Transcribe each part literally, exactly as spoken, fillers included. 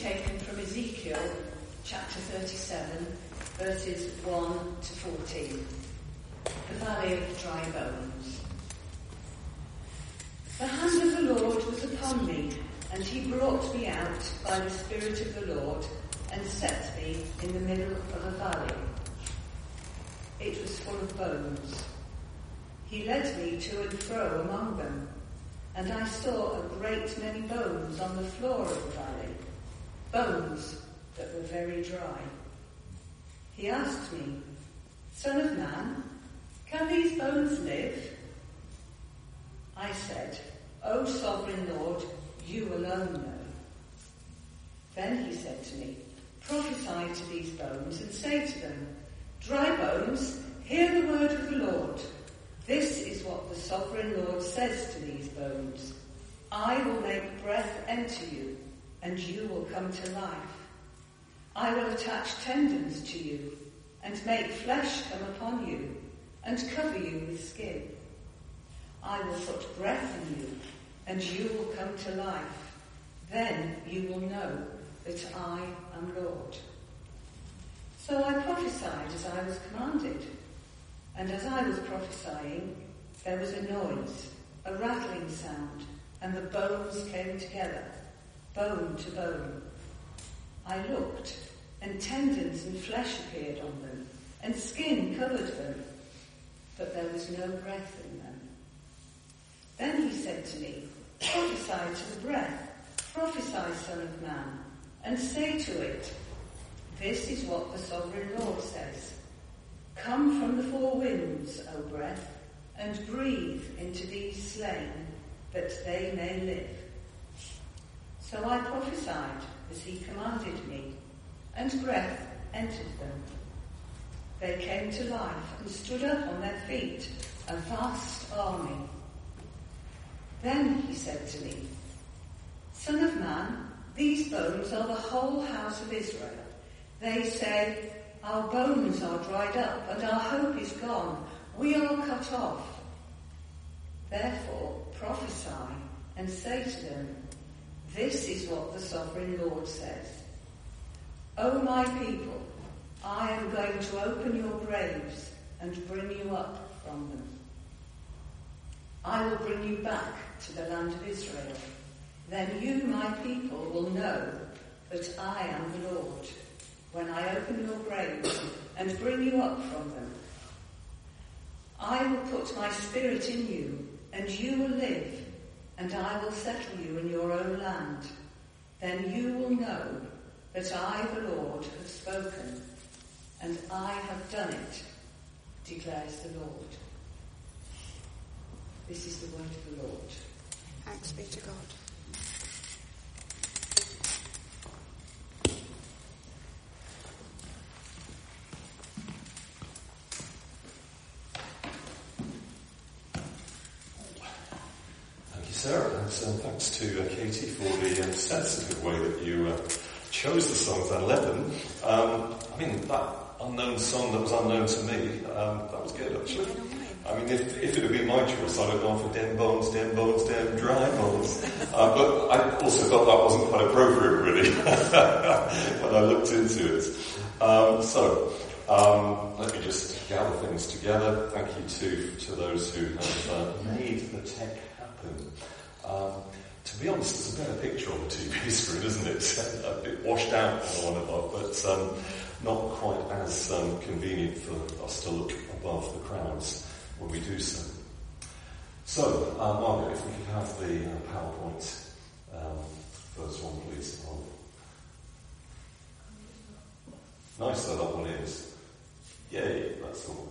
taken from Ezekiel chapter thirty-seven, verses one to fourteen. The Valley of Dry Bones. The hand of the Lord was upon me, and he brought me out by the Spirit of the Lord and set me in the middle of a valley. It was full of bones. He led me to and fro among them, and I saw a great many bones on the floor of the valley, bones that were very dry. He asked me, "Son of man, can these bones live?" I said, "O sovereign Lord, you alone know." Then he said to me, "Prophesy to these bones and say to them, dry bones, hear the word of the Lord. This is what the sovereign Lord says to these bones. I will make breath enter you, and you will come to life. I will attach tendons to you, and make flesh come upon you, and cover you with skin. I will put breath in you, and you will come to life. Then you will know that I am Lord." So I prophesied as I was commanded. And as I was prophesying, there was a noise, a rattling sound, and the bones came together, bone to bone. I looked, and tendons and flesh appeared on them, and skin covered them, but there was no breath in them. Then he said to me, "Prophesy to the breath, prophesy, Son of Man, and say to it, this is what the sovereign Lord says. Come from the four winds, O breath, and breathe into these slain, that they may live." So I prophesied as he commanded me, and breath entered them. They came to life and stood up on their feet, a vast army. Then he said to me, "Son of man, these bones are the whole house of Israel. They say, our bones are dried up, and our hope is gone. We are cut off. Therefore prophesy and say to them, this is what the sovereign Lord says. O my people, I am going to open your graves and bring you up from them. I will bring you back to the land of Israel. Then you, my people, will know that I am the Lord, when I open your graves and bring you up from them. I will put my spirit in you, and you will live, and I will settle you in your own land. Then you will know that I, the Lord, have spoken, and I have done it, declares the Lord. This is the word of the Lord. Thanks be to God. Sarah, and uh, thanks to uh, Katie for the uh, sensitive way that you uh, chose the songs and led them. Um, I mean, that unknown song that was unknown to me, um, that was good actually. I mean, if, if it had been my choice, I'd have gone for Dem Bones, Dem Bones, Dem Dry Bones. Uh, but I also felt that wasn't quite appropriate really when I looked into it. Um, so, um, let me just gather things together. Thank you to, to those who have uh, made the tech happen. Um, to be honest, it's a better picture on the T V screen, isn't it? A bit washed out on one above, but um, not quite as um, convenient for us to look above the crowds when we do so. So, um, Margaret, if we could have the uh, PowerPoint um, first one, please. Oh. Nice though that one is. Yay, that's all.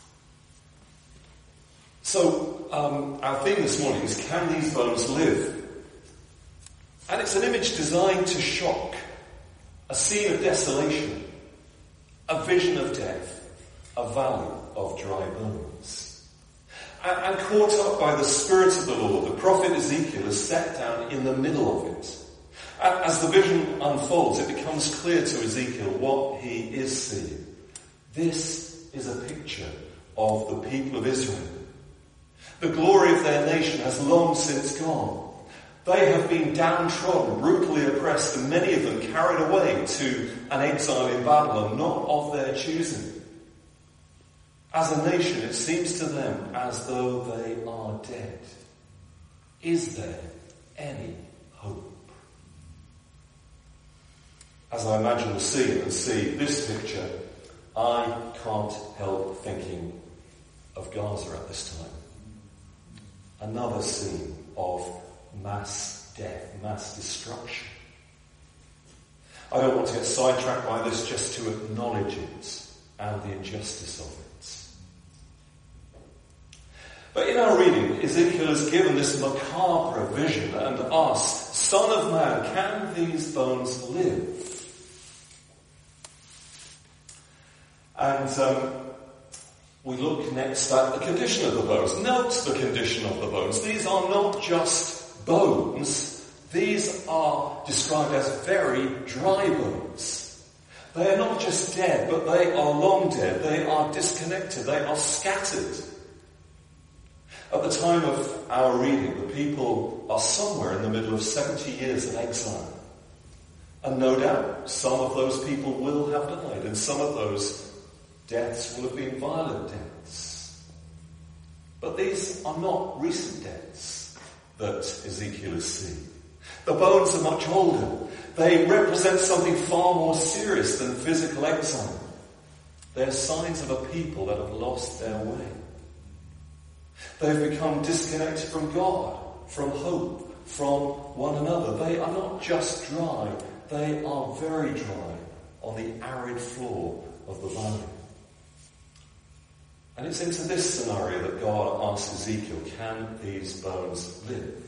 So, um, our theme this morning is, can these bones live? And it's an image designed to shock, a scene of desolation, a vision of death, a valley of dry bones. And, and caught up by the Spirit of the Lord, the prophet Ezekiel is set down in the middle of it. And as the vision unfolds, it becomes clear to Ezekiel what he is seeing. This is a picture of the people of Israel. The glory of their nation has long since gone. They have been downtrodden, brutally oppressed, and many of them carried away to an exile in Babylon, not of their choosing. As a nation, it seems to them as though they are dead. Is there any hope? As I imagine the scene and see this picture, I can't help thinking of Gaza at this time. Another scene of mass death, mass destruction. I don't want to get sidetracked by this, just to acknowledge it and the injustice of it. But in our reading, Ezekiel is given this macabre vision and asked, Son of man, can these bones live? And um, we look next at the condition of the bones. Note the condition of the bones. These are not just bones. These are described as very dry bones. They are not just dead, but they are long dead. They are disconnected. They are scattered. At the time of our reading, the people are somewhere in the middle of seventy years of exile. And no doubt, some of those people will have died, and some of those deaths will have been violent deaths. But these are not recent deaths that Ezekiel is seeing. The bones are much older. They represent something far more serious than physical exile. They're signs of a people that have lost their way. They've become disconnected from God, from hope, from one another. They are not just dry, they are very dry on the arid floor of the valley. And it's into this scenario that God asks Ezekiel, can these bones live?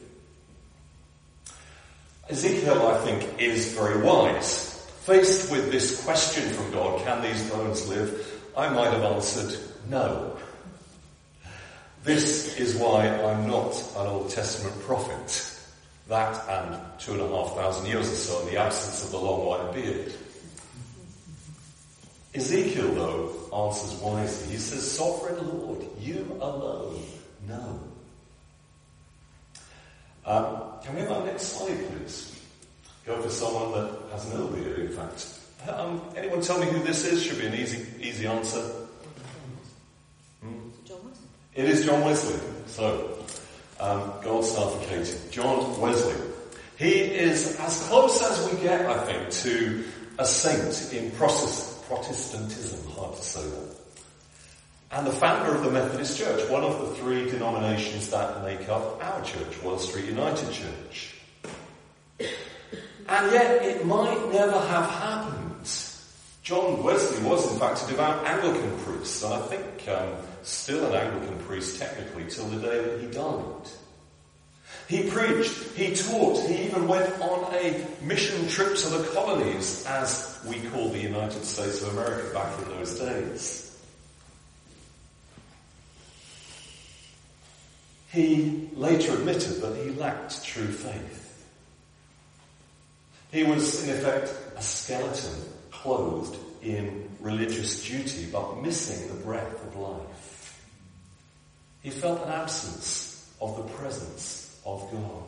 Ezekiel, I think, is very wise. Faced with this question from God, can these bones live? I might have answered no. This is why I'm not an Old Testament prophet. That and two and a half thousand years or so in the absence of the long white beard. Ezekiel, though, answers wisely. He says, Sovereign Lord, you alone know. Um, can we have our next slide, please? Go for someone that has no beard, in fact. Um, anyone tell me who this is? Should be an easy, easy answer. Hmm? John Wesley. It is John Wesley. So, um, gold star for Katie. John Wesley. He is as close as we get, I think, to a saint in Protestantism. Hard to say that. And the founder of the Methodist Church, one of the three denominations that make up our church, Wells Street United Church. And yet it might never have happened. John Wesley was in fact a devout Anglican priest, and I think um, still an Anglican priest technically till the day that he died. He preached, he taught, he even went on a mission trip to the colonies, as we call the United States of America back in those days. He later admitted that he lacked true faith. He was, in effect, a skeleton clothed in religious duty, but missing the breath of life. He felt an absence of the presence of God.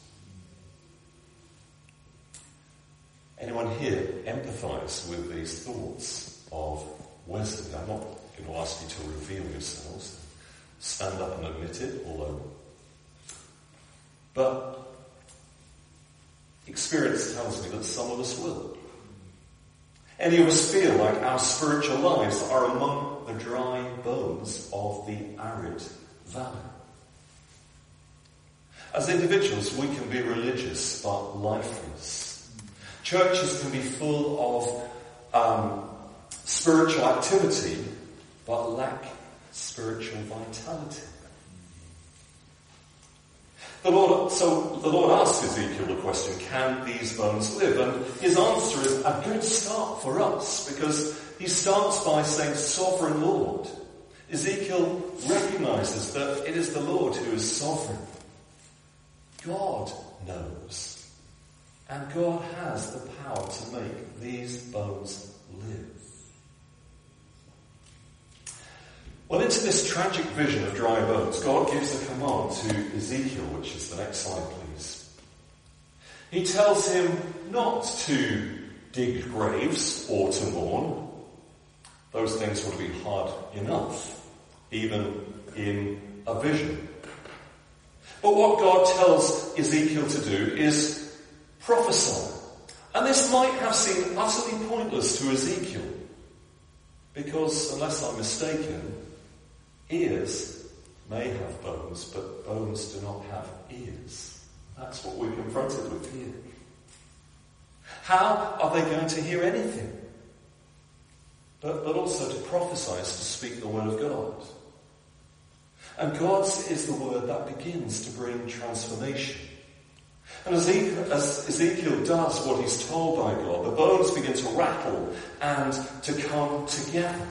Anyone here empathise with these thoughts of Wesley? I'm not going to ask you to reveal yourselves. Stand up and admit it, although. But experience tells me that some of us will. Any of us feel like our spiritual lives are among the dry bones of the arid valley. As individuals, we can be religious but lifeless. Churches can be full of um, spiritual activity but lack spiritual vitality. The Lord, so the Lord asks Ezekiel the question, can these bones live? And his answer is a good start for us, because he starts by saying, Sovereign Lord. Ezekiel recognizes that it is the Lord who is sovereign. God knows. And God has the power to make these bones live. Well, into this tragic vision of dry bones, God gives a command to Ezekiel, which is the next slide, please. He tells him not to dig graves or to mourn. Those things would be hard enough, even in a vision. But what God tells Ezekiel to do is prophesy. And this might have seemed utterly pointless to Ezekiel, because, unless I'm mistaken, ears may have bones, but bones do not have ears. That's what we're confronted with here. How are they going to hear anything? But, but also to prophesy is to speak the word of God. And God's is the word that begins to bring transformation. And as Ezekiel, as Ezekiel does what he's told by God, the bones begin to rattle and to come together.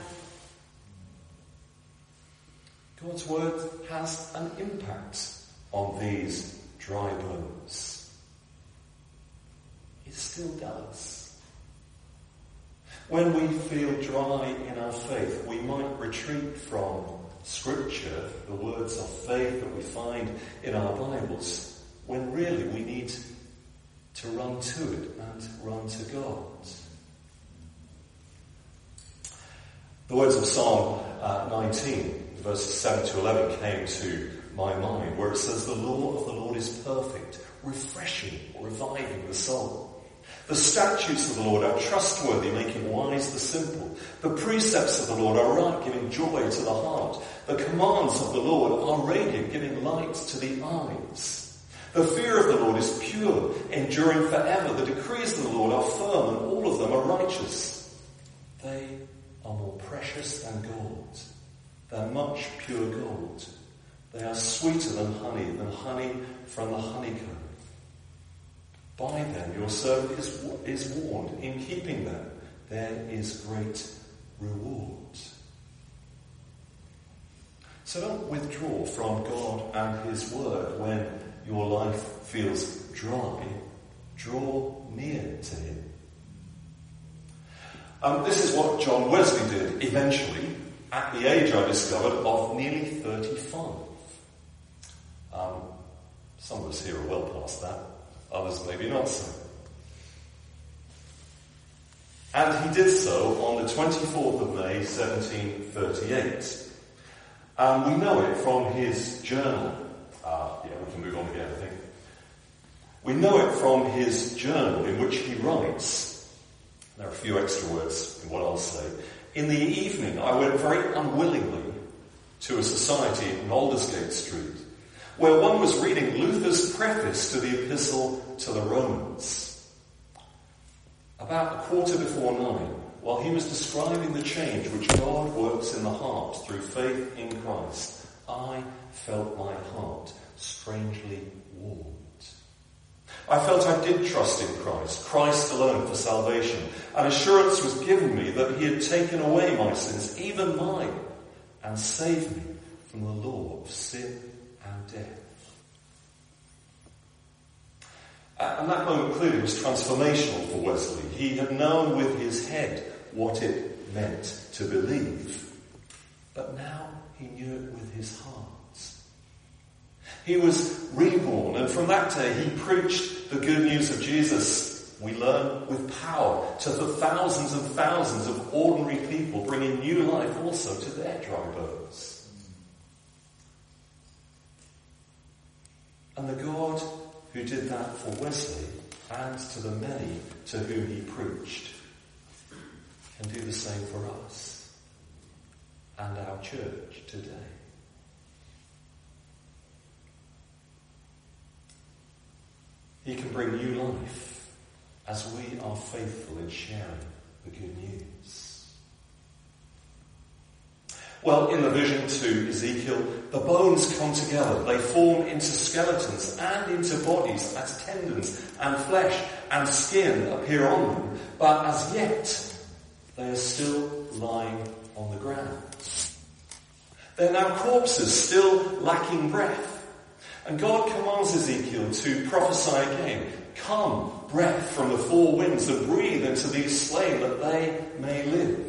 God's word has an impact on these dry bones. It still does. When we feel dry in our faith, we might retreat from Scripture, the words of faith that we find in our Bibles, when really we need to run to it and run to God. The words of Psalm uh, nineteen, verses seven to eleven, came to my mind, where it says, "The law of the Lord is perfect, refreshing, reviving the soul. The statutes of the Lord are trustworthy, making wise the simple. The precepts of the Lord are right, giving joy to the heart. The commands of the Lord are radiant, giving light to the eyes. The fear of the Lord is pure, enduring forever. The decrees of the Lord are firm, and all of them are righteous. They are more precious than gold, than much pure gold. They are sweeter than honey, than honey from the honeycomb. By them your servant is, is warned. In keeping them there is great reward." So don't withdraw from God and his word when your life feels dry. Draw near to him. Um, this is what John Wesley did eventually, at the age, I discovered, of nearly thirty-five. Um, some of us here are well past that. Others maybe not so. And he did so on the twenty-fourth of May, seventeen thirty-eight. And we know it from his journal. Uh, yeah, we can move on again, I think. We know it from his journal, in which he writes, there are a few extra words in what I'll say. "In the evening, I went very unwillingly to a society in Aldersgate Street, where one was reading Luther's preface to the Epistle to the Romans. About a quarter before nine, while he was describing the change which God works in the heart through faith in Christ, I felt my heart strangely warmed. I felt I did trust in Christ, Christ alone for salvation. An assurance was given me that he had taken away my sins, even mine, and saved me from the law of sin and death." And that moment clearly was transformational for Wesley. He had known with his head what it meant to believe, but now he knew it with his heart. He was reborn, and from that day he preached the good news of Jesus, we learn, with power to the thousands and thousands of ordinary people, bringing new life also to their dry bones. And the God who did that for Wesley and to the many to whom he preached can do the same for us and our church today. He can bring new life as we are faithful in sharing the good news. Well, in the vision to Ezekiel, the bones come together. They form into skeletons and into bodies as tendons and flesh and skin appear on them. But as yet, they are still lying on the ground. They're now corpses, still lacking breath. And God commands Ezekiel to prophesy again. "Come, breath from the four winds, and breathe into these slain, that they may live."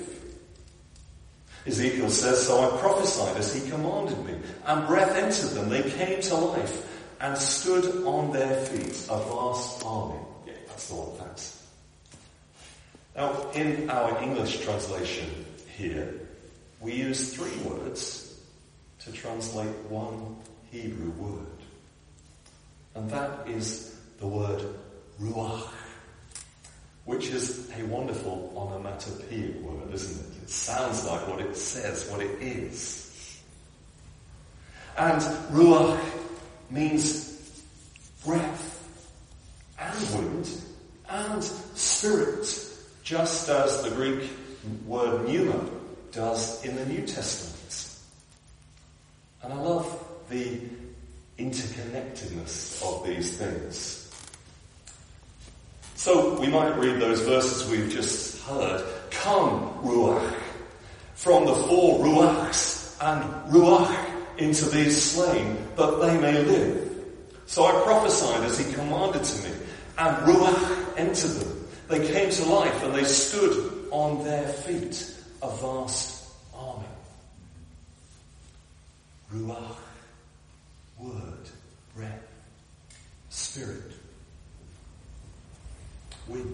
Ezekiel says, "So I prophesied as he commanded me, and breath entered them. They came to life, and stood on their feet, a vast army. Yeah, that's the one, thanks. Now, in our English translation here, we use three words to translate one Hebrew word. And that is the word ruach, which is a wonderful onomatopoeic word, isn't it? It sounds like what it says, what it is. And ruach means breath and wind and spirit, just as the Greek word pneuma does in the New Testament. And I love the interconnectedness of these things. So we might read those verses we've just heard. Come, ruach, from the four ruachs, and ruach into these slain, that they may live. So I prophesied as he commanded to me, and ruach entered them. They came to life, and they stood on their feet, a vast army. Ruach, word, breath, spirit, wind.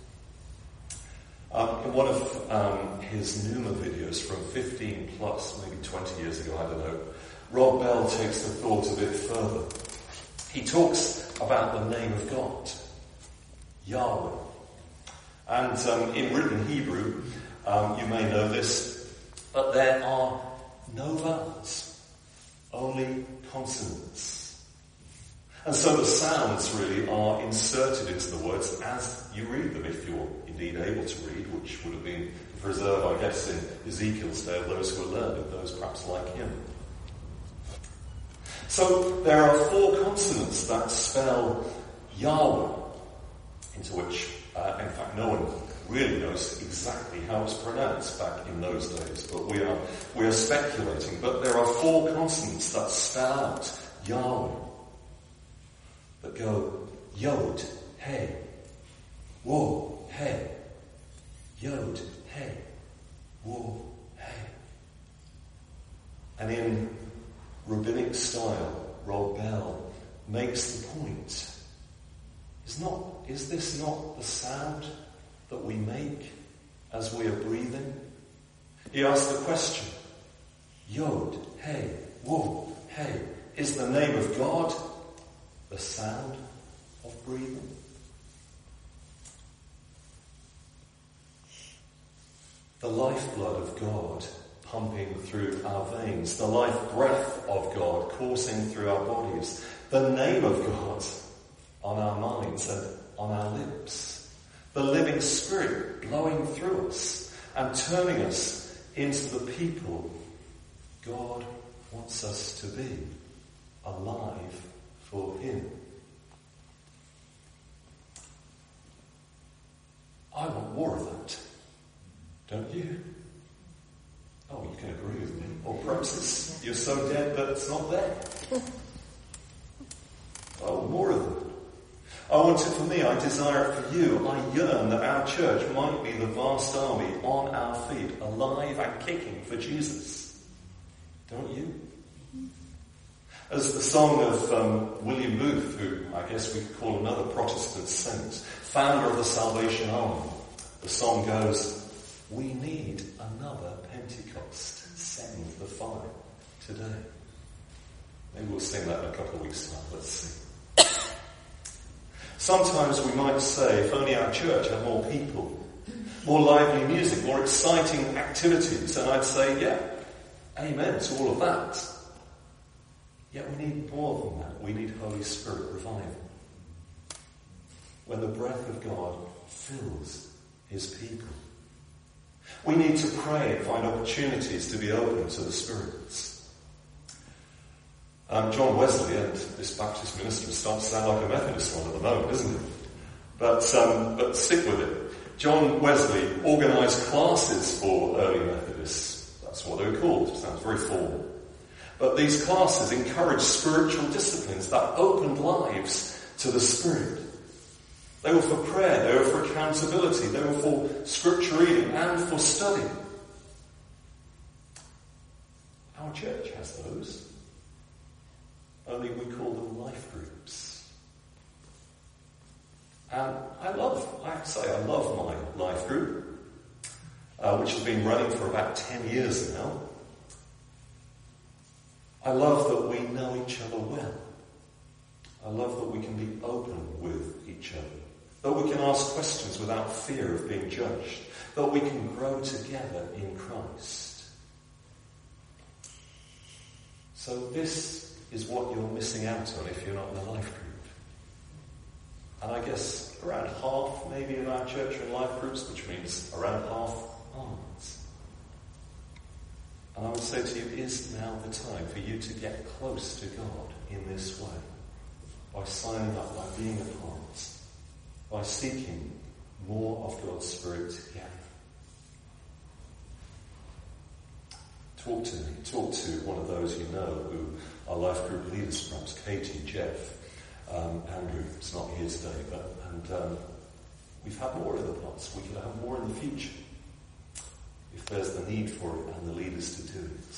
Um, in one of um, his Pneuma videos from fifteen plus, maybe twenty years ago, I don't know, Rob Bell takes the thought a bit further. He talks about the name of God, Yahweh. And um, in written Hebrew, um, you may know this, but there are no vowels, only consonants. And so the sounds really are inserted into the words as you read them, if you're indeed able to read, which would have been preserved, I guess, in Ezekiel's day of those who were learned, those perhaps like him. So there are four consonants that spell Yahweh, into which, uh, in fact, no one really knows exactly how it's pronounced back in those days, but we are we are speculating. But there are four consonants that spell out Yahweh, that go Yod, Hey, Wo, Hey, Yod, Hey, Wo, Hey. And in rabbinic style, Rob Bell makes the point. Is not is this not the sound that we make as we are breathing? He asks the question, Yod, Hey, Wo, Hey, is the name of God the sound of breathing? The lifeblood of God pumping through our veins, the life breath of God coursing through our bodies, the name of God on our minds and on our lips, the living Spirit blowing through us and turning us into the people God wants us to be, alive for Him. I want more of that, don't you? Oh, you can agree with me. Or perhaps it's, you're so dead that it's not there. I want more of it. I want it for me. I desire it for you. I yearn that our church might be the vast army on our feet, alive and kicking for Jesus. Don't you? As the song of um, William Booth, who I guess we could call another Protestant saint, founder of the Salvation Army, the song goes, we need another Pentecost. Send the fire today. Maybe we'll sing that in a couple of weeks' time. Let's see. Sometimes we might say, if only our church had more people, more lively music, more exciting activities, and I'd say, yeah, amen to all of that. Yet we need more than that. We need Holy Spirit revival. When the breath of God fills His people. We need to pray and find opportunities to be open to the spirits. Um, John Wesley and this Baptist minister starts to sound like a Methodist one at the moment, isn't it? But, um, but stick with it. John Wesley organised classes for early Methodists. That's what they were called. It sounds very formal. But these classes encouraged spiritual disciplines that opened lives to the Spirit. They were for prayer, they were for accountability, they were for scripture reading and for study. Our church has those. only we call them life groups. And I love, I have to say, I love my life group, uh, which has been running for about ten years now. I love that we know each other well. I love that we can be open with each other. That we can ask questions without fear of being judged. That we can grow together in Christ. So this is what you're missing out on if you're not in a life group. And I guess around half maybe of our church are in life groups, which means around half aren't. And I would say to you, is now the time for you to get close to God in this way? By signing up, by being a part, by seeking more of God's Spirit together. Talk to me, talk to one of those you know who are life group leaders, perhaps Katie, Jeff, um, Andrew is not here today, but and um, we've had more in the past, we could have more in the future. If there's the need for it and the leaders to do it.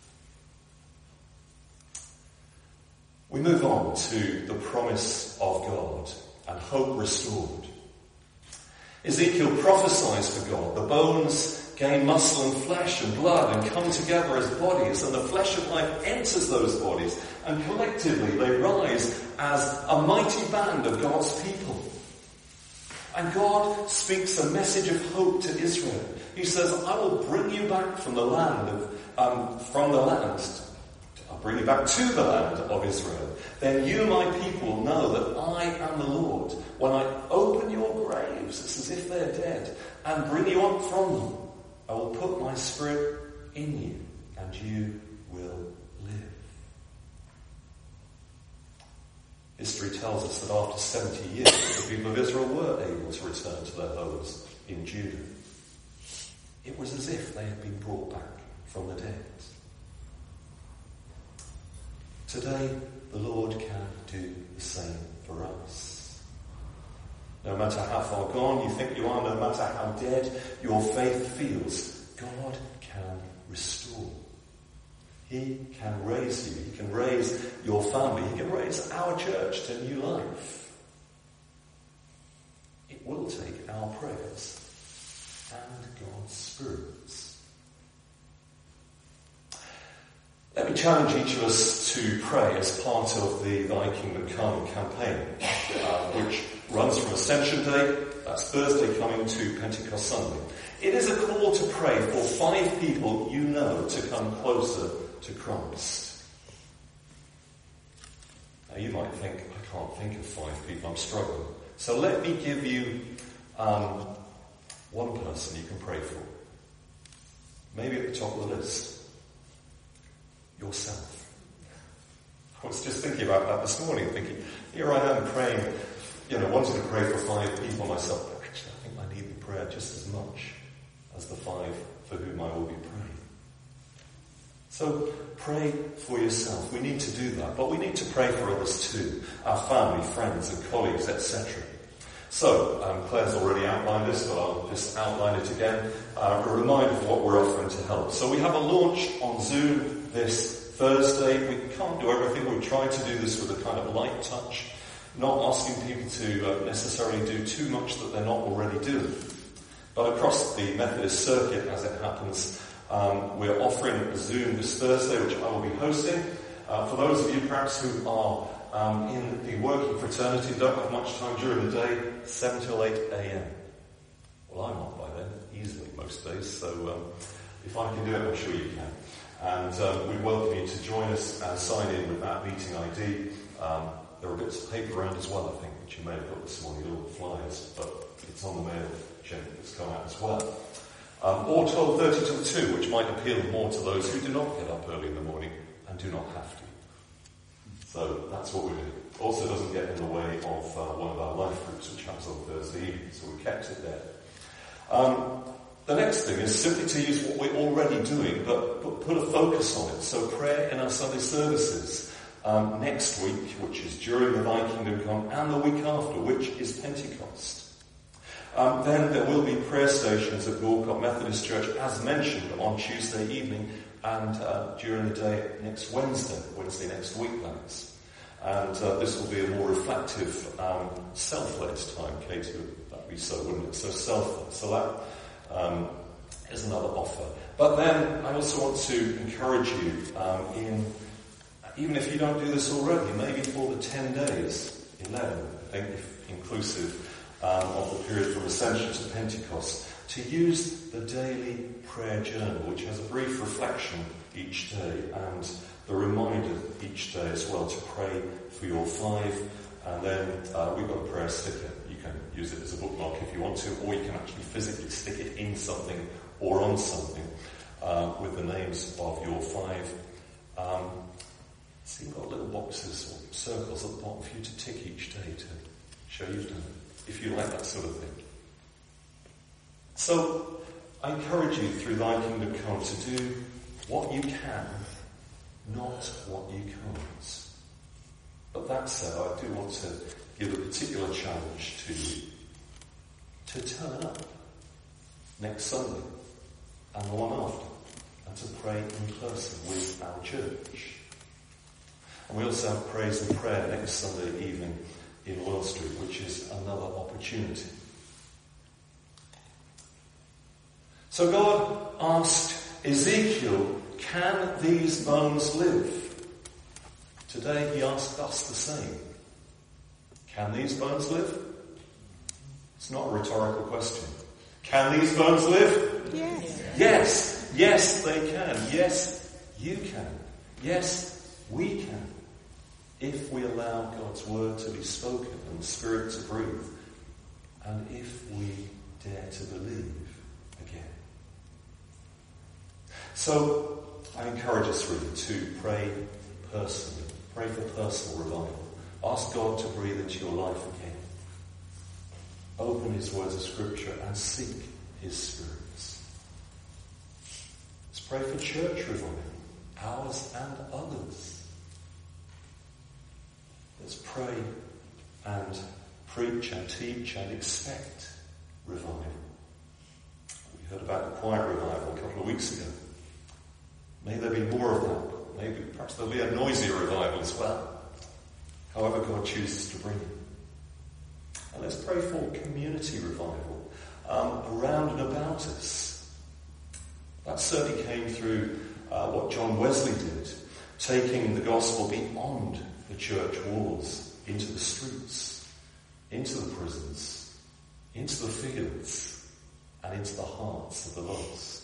We move on to the promise of God and hope restored. Ezekiel prophesies for God. The bones gain muscle and flesh and blood and come together as bodies, and the flesh of life enters those bodies, and collectively they rise as a mighty band of God's people. And God speaks a message of hope to Israel. He says, I will bring you back from the land of, um, from the land. I'll bring you back to the land of Israel. Then you, my people, know that I am the Lord. When I open your graves, it's as if they're dead, and bring you up from them, I will put my spirit in you, and you will live. History tells us that after seventy years, the people of Israel were able to return to their homes in Judah. It was as if they had been brought back from the dead. Today, the Lord can do the same for us. No matter how far gone you think you are, no matter how dead your faith feels, God can restore. He can raise you. He can raise your family. He can raise our church to new life. It will take our prayers and God's Spirit. Let me challenge each of us to pray as part of the Thy Kingdom Come campaign, uh, which runs from Ascension Day, that's Thursday, coming to Pentecost Sunday. It is a call to pray for five people you know to come closer to Christ. Now you might think, I can't think of five people, I'm struggling. So let me give you um, one person you can pray for. Maybe at the top of the list. Yourself. I was just thinking about that this morning, thinking, here I am praying, you know, wanting to pray for five people myself, but actually I think I need the prayer just as much as the five for whom I will be praying. So pray for yourself. We need to do that, but we need to pray for others too, our family, friends and colleagues, et cetera. So, um, Claire's already outlined this, but I'll just outline it again. Uh, a reminder of what we're offering to help. So we have a launch on Zoom this Thursday. We can't do everything. We've tried to do this with a kind of light touch, not asking people to uh, necessarily do too much that they're not already doing. But across the Methodist circuit, as it happens, um, we're offering a Zoom this Thursday, which I will be hosting. Uh, for those of you perhaps who are um, in the working fraternity, don't have much time during the day, seven till eight a.m. Well, I'm up by then, easily most days, so um, if I can do it, I'm sure you can. And um, we welcome you to join us and sign in with that meeting I D. Um, there are bits of paper around as well, I think, which you may have got this morning, little flyers, but it's on the mail check that's come out as well. Um, or twelve thirty till two, which might appeal more to those who do not get up early in the morning and do not have to. So that's what we're doing. Also doesn't get in the way of uh, one of our life groups, which happens on Thursday evening, so we kept it there. Um, the next thing is simply to use what we're already doing, but, but put a focus on it. So prayer in our Sunday services um, next week, which is during the Thy Kingdom Come, and the week after, which is Pentecost. Um, then there will be prayer stations at Walcott Methodist Church, as mentioned, on Tuesday evening and uh, during the day next Wednesday, Wednesday next week, that is. And uh, this will be a more reflective, um, self-led time. Katie, that'd be so, wouldn't it? So self-led. So that um, is another offer. But then I also want to encourage you um, in, even if you don't do this already, maybe for the ten days, eleven, I think, if inclusive um, of the period from Ascension to Pentecost, to use the daily prayer journal, which has a brief reflection each day and the reminder each day as well to pray for your five. And then uh, we've got a prayer sticker. You can use it as a bookmark if you want to, or you can actually physically stick it in something or on something uh, with the names of your five. Um, so you've got little boxes or circles at the bottom for you to tick each day to show you've done it, if you like that sort of thing. So I encourage you through Thy Kingdom Come to do what you can, not what you can't. But that said, I do want to give a particular challenge to you to turn up next Sunday and the one after, and to pray in person with our church. And we also have praise and prayer next Sunday evening in Well Street, which is another opportunity. So God asked Ezekiel, can these bones live? Today he asked us the same. Can these bones live? It's not a rhetorical question. Can these bones live? Yes. Yes. Yes, they can. Yes, you can. Yes, we can. If we allow God's word to be spoken and the Spirit to breathe, and if we dare to believe again. So, I encourage us really to pray personally. Pray for personal revival. Ask God to breathe into your life again. Open his words of Scripture and seek his spirits. Let's pray for church revival, ours and others. Let's pray and preach and teach and expect revival. We heard about the quiet revival a couple of weeks ago. May there be more of that. Maybe perhaps there'll be a noisier revival as well. However God chooses to bring it. And let's pray for community revival um, around and about us. That certainly came through uh, what John Wesley did, taking the gospel beyond the church walls, into the streets, into the prisons, into the fields, and into the hearts of the lost.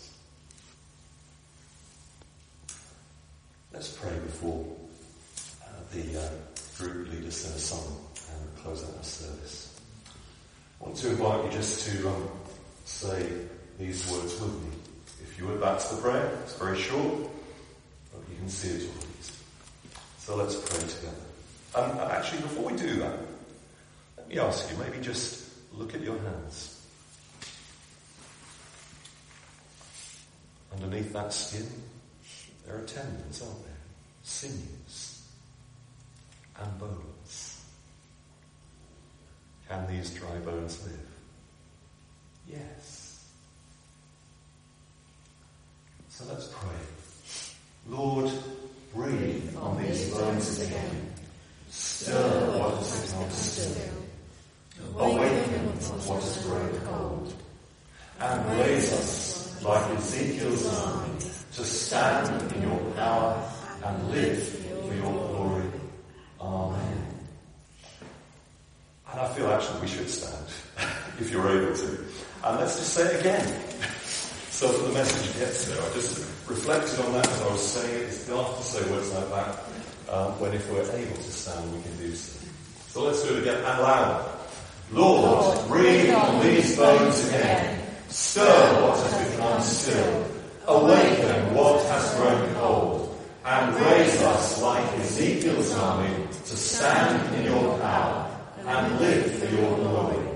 Let's pray before uh, the uh, group lead us in a song and close out our service. I want to invite you just to um, say these words with me. If you would, that's the prayer. It's very short, but you can see it all. So let's pray together. Um, and actually, before we do that, let me ask you, maybe just look at your hands. Underneath that skin, there are tendons, aren't there? Sinews and bones. Can these dry bones live? Yes. So let's pray. Lord, breathe on these bones again. Stir what has become still. Awaken what has grown cold. And raise us like Ezekiel's army to stand in your power and live for your glory. Amen. And I feel actually we should stand, if you're able to. And let's just say it again. So that the message gets there. I just reflected on that as I was saying it. It's daft to say words like that, um, when if we're able to stand, we can do so. So let's do it again and louder. Lord, breathe on these bones again. Stir what has become still. Awaken what has grown cold. And raise us like Ezekiel's army to stand in your power and live for your glory.